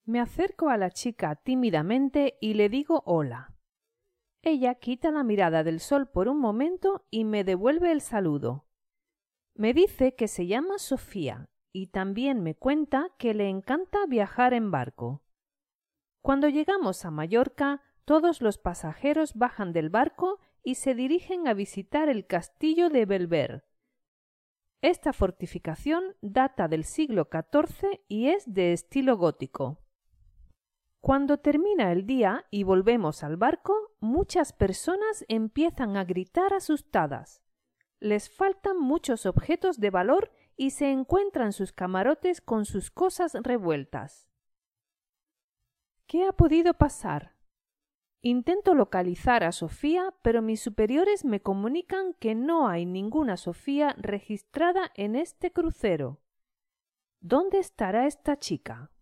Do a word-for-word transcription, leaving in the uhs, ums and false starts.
Me acerco a la chica tímidamente y le digo hola. Ella quita la mirada del sol por un momento y me devuelve el saludo. Me dice que se llama Sofía y también me cuenta que le encanta viajar en barco. Cuando llegamos a Mallorca, todos los pasajeros bajan del barco y se dirigen a visitar el castillo de Bellver. Esta fortificación data del siglo catorce y es de estilo gótico. Cuando termina el día y volvemos al barco, muchas personas empiezan a gritar asustadas. Les faltan muchos objetos de valor y se encuentran sus camarotes con sus cosas revueltas. ¿Qué ha podido pasar? Intento localizar a Sofía, pero mis superiores me comunican que no hay ninguna Sofía registrada en este crucero. ¿Dónde estará esta chica?